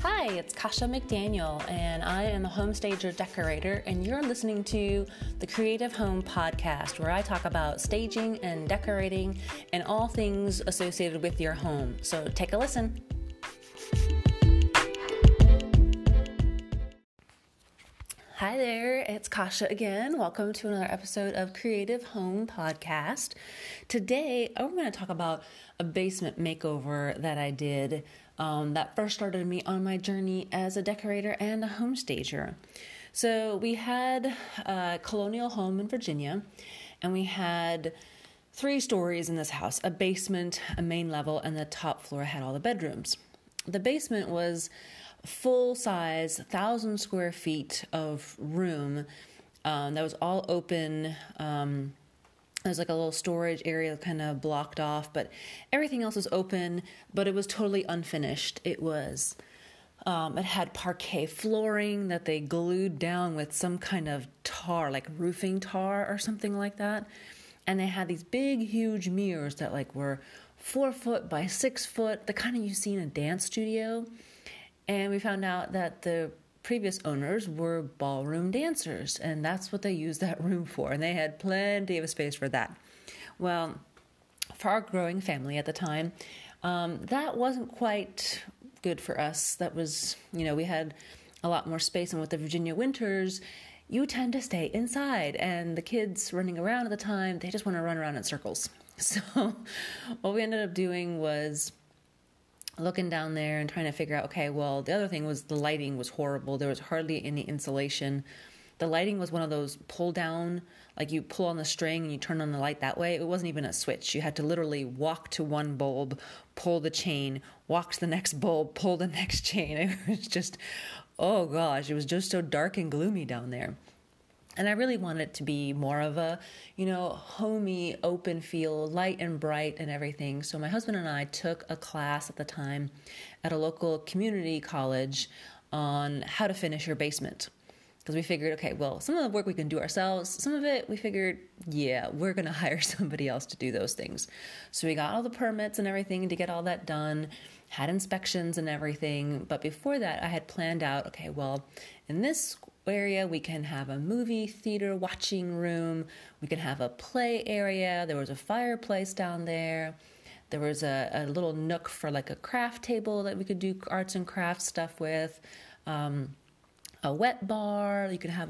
Hi, it's Kasha McDaniel, and I am a home stager decorator, and you're listening to the Creative Home Podcast, where I talk about staging and decorating and all things associated with your home. So take a listen. Hi there, it's Kasha again. Welcome to another episode of Creative Home Podcast. Today, we're going to talk about a basement makeover that I did that first started me on my journey as a decorator and a home stager. So we had a colonial home in Virginia, and we had 3 stories in this house: a basement, a main level, and the top floor had all the bedrooms. The basement was full size, 1,000 square feet of room that was all open. There was like a little storage area kind of blocked off, but everything else was open, but it was totally unfinished. It had parquet flooring that they glued down with some kind of tar, like roofing tar or something like that. And they had these big, huge mirrors that were 4 foot by 6 foot, the kind of you see in a dance studio. And we found out that the previous owners were ballroom dancers, and that's what they used that room for, and they had plenty of space for that. Well, for our growing family at the time, that wasn't quite good for us. That was, we had a lot more space, and with the Virginia winters, you tend to stay inside, and the kids running around at the time, they just want to run around in circles. So what we ended up doing was looking down there and trying to figure out, okay, well, the other thing was the lighting was horrible. There was hardly any insulation. The lighting was one of those pull down, like you pull on the string and you turn on the light that way. It wasn't even a switch. You had to literally walk to one bulb, pull the chain, walk to the next bulb, pull the next chain. It was just, oh gosh, it was just so dark and gloomy down there. And I really wanted it to be more of a, homey, open feel, light and bright and everything. So my husband and I took a class at the time at a local community college on how to finish your basement. Because we figured, okay, well, some of the work we can do ourselves. Some of it we figured, yeah, we're going to hire somebody else to do those things. So we got all the permits and everything to get all that done, had inspections and everything. But before that, I had planned out, okay, well, in this area, we can have a movie theater watching room. We can have a play area. There was a fireplace down there. There was a little nook for like a craft table that we could do arts and crafts stuff with. A wet bar. You could have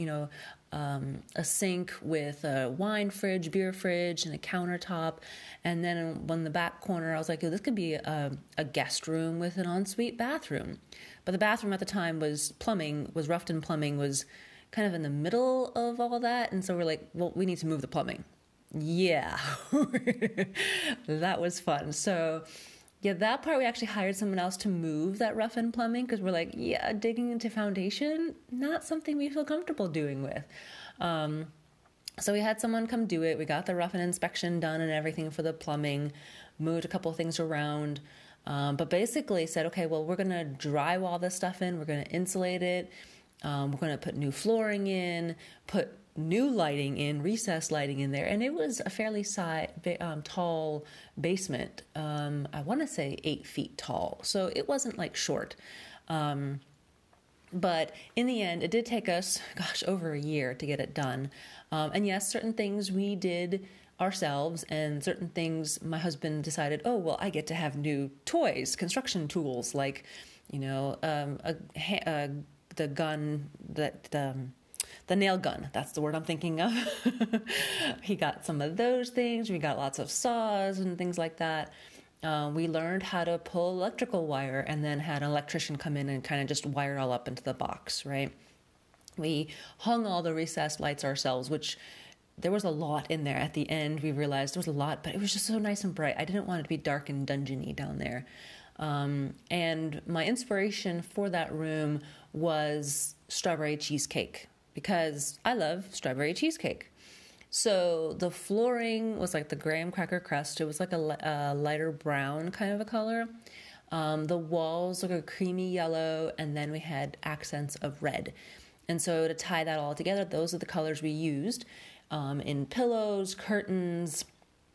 a sink with a wine fridge, beer fridge, and a countertop. And then on the back corner, I was like, oh, this could be a guest room with an ensuite bathroom. But the bathroom at the time was Ruffton Plumbing was kind of in the middle of all that. And so we're like, well, we need to move the plumbing. Yeah, that was fun. So yeah, that part we actually hired someone else to move that Ruffin Plumbing, because we're like, yeah, digging into foundation, not something we feel comfortable doing with. So we had someone come do it. We got the Ruffin inspection done and everything for the plumbing, moved a couple of things around, but basically said, okay, well, we're going to drywall this stuff in. We're going to insulate it. We're going to put new flooring in, put new lighting in, recessed lighting in there. And it was a fairly tall basement. I want to say 8 feet tall. So it wasn't like short. But in the end, it did take us, over a year to get it done. And yes, certain things we did ourselves, and certain things my husband decided, oh, well, I get to have new toys, construction tools, like, the gun the nail gun. That's the word I'm thinking of. He got some of those things. We got lots of saws and things like that. We learned how to pull electrical wire, and then had an electrician come in and kind of just wire it all up into the box, right? We hung all the recessed lights ourselves, which there was a lot in there. At the end, we realized there was a lot, but it was just so nice and bright. I didn't want it to be dark and dungeony down there. And my inspiration for that room was strawberry cheesecake, because I love strawberry cheesecake. So the flooring was like the graham cracker crust. It was like a lighter brown kind of a color. The walls were a creamy yellow, and then we had accents of red. And so to tie that all together, those are the colors we used in pillows, curtains,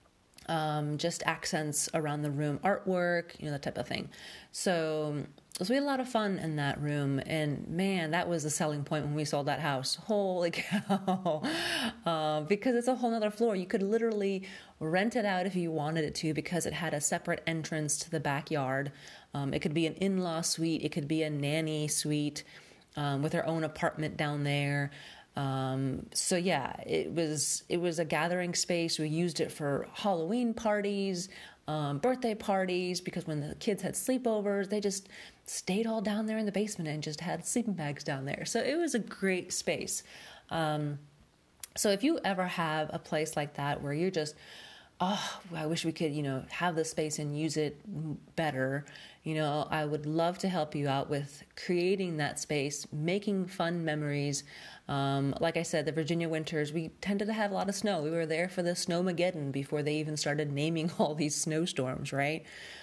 just accents around the room, artwork, that type of thing. So we had a lot of fun in that room, and man, that was the selling point when we sold that house. Holy cow. Because it's a whole nother floor. You could literally rent it out if you wanted it to, because it had a separate entrance to the backyard. It could be an in-law suite. It could be a nanny suite with her own apartment down there. So yeah, it was a gathering space. We used it for Halloween parties, birthday parties, because when the kids had sleepovers, they just stayed all down there in the basement and just had sleeping bags down there. So it was a great space. So if you ever have a place like that where you're just, oh, I wish we could, have the space and use it better, I would love to help you out with creating that space, making fun memories. Like I said, the Virginia winters, we tended to have a lot of snow. We were there for the Snowmageddon before they even started naming all these snowstorms, right?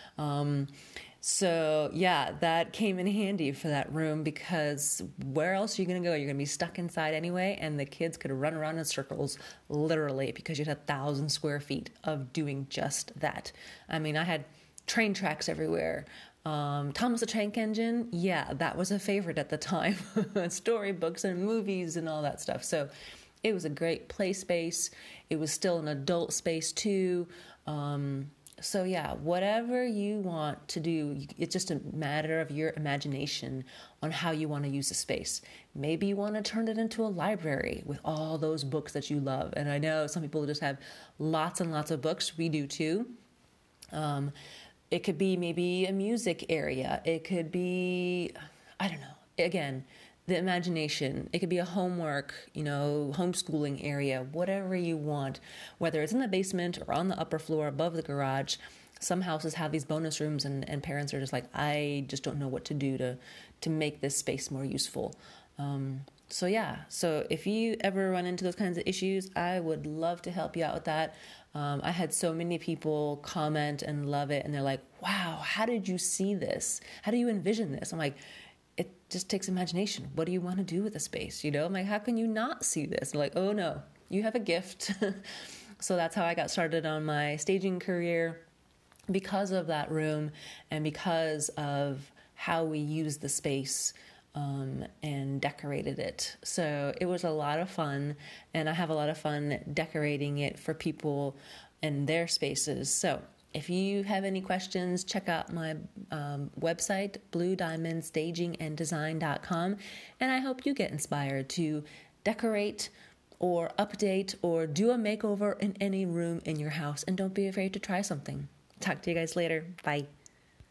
So yeah, that came in handy for that room, because where else are you going to go? You're going to be stuck inside anyway, and the kids could run around in circles, literally, because you'd have 1,000 square feet of doing just that. I mean, I had train tracks everywhere. Thomas the Tank Engine, yeah, that was a favorite at the time. Storybooks and movies and all that stuff. So it was a great play space. It was still an adult space too. So yeah, whatever you want to do, it's just a matter of your imagination on how you want to use the space. Maybe you want to turn it into a library with all those books that you love. And I know some people just have lots and lots of books. We do too. It could be maybe a music area. It could be, I don't know, again, the imagination. It could be a homework, homeschooling area, whatever you want, whether it's in the basement or on the upper floor above the garage. Some houses have these bonus rooms, and parents are just like, I just don't know what to do to make this space more useful. So if you ever run into those kinds of issues, I would love to help you out with that. I had so many people comment and love it, and they're like, wow, how did you see this? How do you envision this? I'm like, it just takes imagination. What do you want to do with the space? I'm like, how can you not see this? I'm like, oh no, you have a gift. So that's how I got started on my staging career, because of that room and because of how we used the space and decorated it. So it was a lot of fun, and I have a lot of fun decorating it for people in their spaces. So if you have any questions, check out my website, bluediamondstaginganddesign.com, and I hope you get inspired to decorate or update or do a makeover in any room in your house, and don't be afraid to try something. Talk to you guys later. Bye.